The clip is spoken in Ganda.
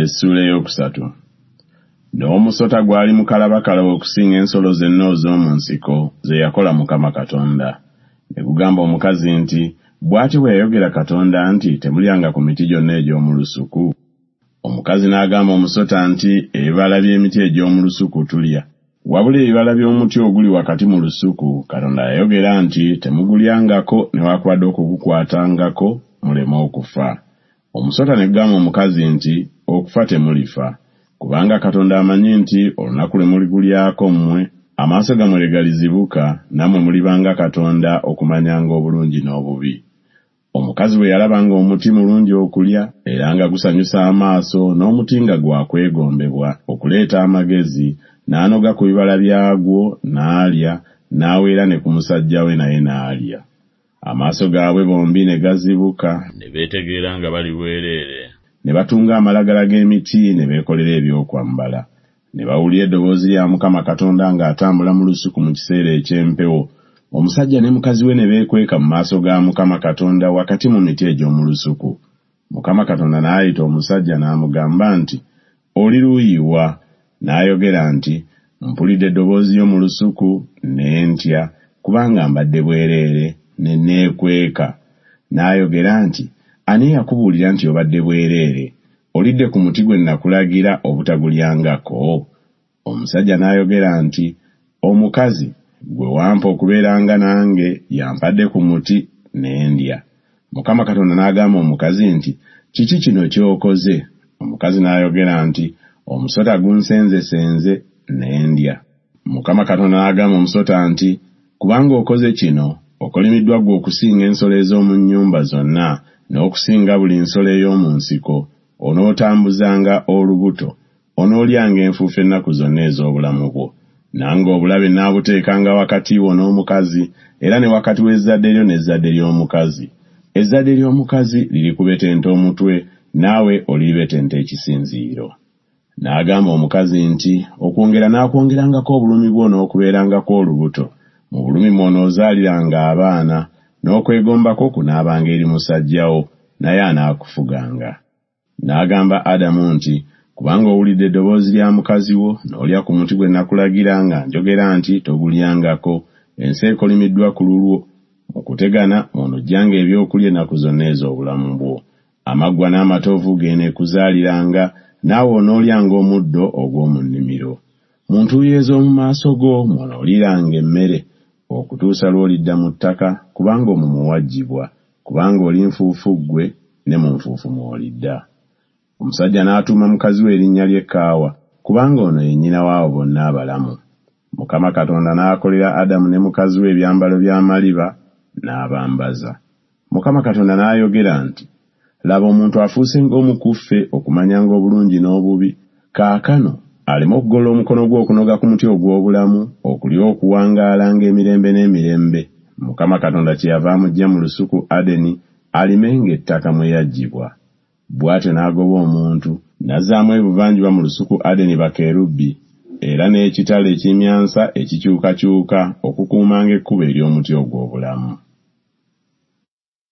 Essula eyokusatu. N'omusota gwali mukalabakalawo okusinga ensolo zenna ez'omu nsiko ze yakola Mukama Katonda. Ne gugamba omukazi nti, bw'ati bwe yayogera Katonda nti, temulyanga ku miti gyonna egy'omu lusuku. Omukazi n'agamba omusota nti, ebibala by'emiti egy'omu lusuku tulya, wabula ebibala by'omuti oguli wakati mu lusuku Katonda yayogera nti, temugulyangako newaakubadde okugukwatangako muleme okufa. Omusota ne gugamba omukazi nti, okufa temulifa, kubanga Katonda amanyi nti olunaku lwe muligulyako mmwe amaaso gammwe lwe galizibuka, nammwe mulibanga Katonda okumanyanga obulungi n'obubi. Omukazi bwe yalaba nga omuti mulungi okulya era nga gusanyusa amaaso n'omuti nga gwakwegombebwa okuleeta amagezi, n'anoga ku bibala byagwo n'alya, n'aweera ne ku musajja we naye n'alya. Amaaso gaabwe bombi ne gazibuka ne beetegeera nga bali bwereere. Ne batunga amalagala g'emiti ne beekolera ebyokwambala. Ne bawulira eddoboozi lya Mukama Katonda ng'atambula mu lusuku mu kiseera eky'empewo. Omusajja ne mukazi we ne beekweka mu maaso ga Mukama Katonda wakati mu miti egy'omu lusuku. Mukama Katonda n'ayita omusajja n'amugamba nti, oli luuyi wa? N'ayogera nti, mpulidde eddoboozi ly'omu lusuku ne ntya, kubanga mbadde bwereere ne neekweka. N'ayogera nti, ani yakubuulira nti obadde bwereere? Olidde ku muti gwe nakulagira obutagulyangako? Omusajja n'ayogera nti, omukazi gwe wampa okubeeranga nange yampadde ku muti ne ndya. Mukama Katonda n'agamba omukazi nti, kiki kino ky'okoze? Omukazi n'ayogera nti, omusota gunsenzesenze ne ndya. Mukama Katonda n'agamba omusota nti, kubanga okoze kino, okolimiddwa ggwe okusinga ensolo ez'omu nnyumba zonna n'okusinga buli nsolo ey'omu nsiko. Onootambuzanga olubuto, onoolyanga enfuufu ennaku zonna ez'obulamu bwo. Nange obulabe naabuteekanga wakati wo n'omukazi, era ne wakati w'ezzadde lyo n'ezzadde ly'omukazi. Ezzadde ly'omukazi lirikubetenta omutwe, naawe olibetenta ekisinziiro. N'agamba omukazi nti, okwongera naakwongerangako obulumi bwo n'okubeerangako olubuto. Mu bulumi mw'onoozaaliranga abaana, n'okwegombako kunaabanga eri musajjawo, naye anaakufuganga. N'agamba Adamu nti, kubanga owulidde eddoboozi lya mukazi wo n'olya ku muti gwe nakulagira nga njogera nti togulyangako, ensi ekolimiddwa ku lulwo. Mu kutegana mw'onojjanga ebyokulya ennaku zonna ez'obulamu bwo. Amaggwa n'amatovu geeneekuzaaliranga, naawe onoolyanga omuddo ogw'omu nnimiro. Mu ntuuyo ez'omu maaso go mw'onooliranga emmere, okutuusa lw'olidda mu ttaka, kubanga omwo waggyibwa, kubanga oli nfuufu ggwe, ne mu nfuufu mw'olidda. Omusajja n'atuuma mukazi we erinnya lye Kaawa, kubanga ono ye nnyina waabo bonna abalamu. Mukama Katonda n'akolera Adamu ne mukazi we ebyambalo by'amaliba n'abambaza. Mukama Katonda n'ayogera nti, laba omuntu afuuse ng'omukuffe okumanyanga obulungi n'obubi. Kaakano aleme okugola omukono gwe okunoga ku muti ogw'obulamu, okulya okuwangaalanga emirembe n'emirembe. Mukama Katonda kyeyava amuggya mu lusuku Adeni alimenga ettaka mwe yaggyibwa. Bw'atyo n'agoba omuntu, n'azzaamu ebuvanjuba mu lusuku Adeni bakerubbi, era n'ekitala ekimyansa ekikyukakyuka okukuumanga ekkubo ery'omuti ogw'obulamu.